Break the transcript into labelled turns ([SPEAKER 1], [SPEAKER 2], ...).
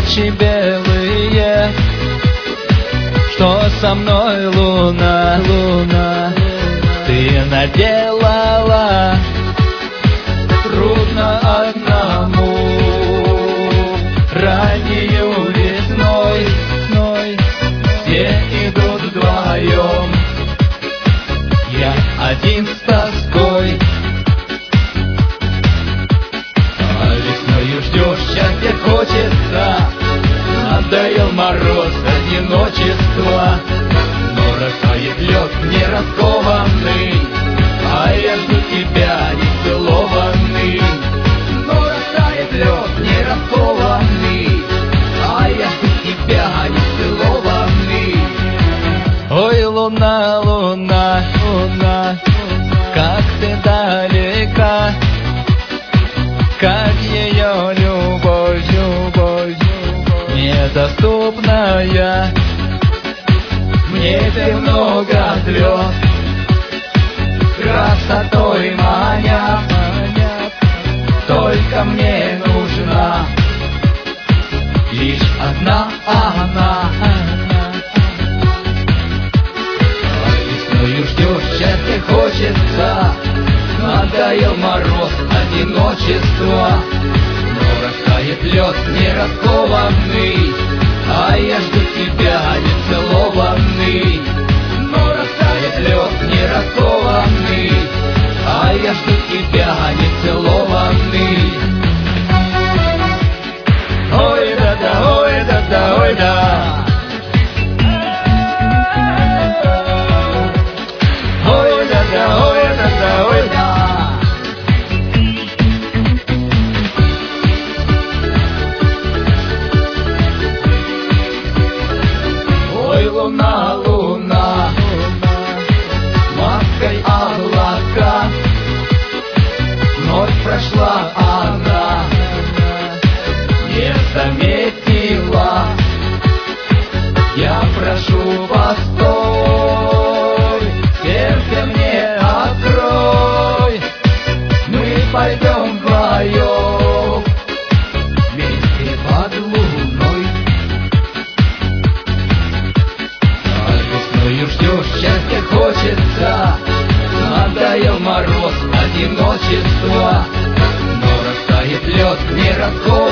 [SPEAKER 1] ночи белые, что со мной луна, луна, ты наделала. Трудно одному раннею весной, все идут вдвоем, я один с тоской. А весною ждешь, счастья хочется, надоел мороз, одиночество. Но растает лед не раскованный, а я жду тебя не целованный. Но растает лед не раскованный, а я жду тебя не целованный. Ой, луна, луна, луна, как ты далека, как ее любовь, любовь недоступная. Мне ты много слез красотой маня, только мне нужна лишь одна она. А весною ждешь, счастья хочется, надоел мороз, одиночество. Но растает лед не раскованный, а я жду тебя не целованный. Но растает лед не раскованный, а я жду тебя не целованный. Ой да-да, ой да-да, ой да. Ой да-да, ой да-да, ой да. Ой, луна, луна, маской облака, ночь прошла, она не заметила. Я прошу, постой, сердце мне открой, мы пойдем вдвоем вместе под луной. А весною ждешь, счастья хочется, надоел мороз, одиночество. Но растает лед не раскованный,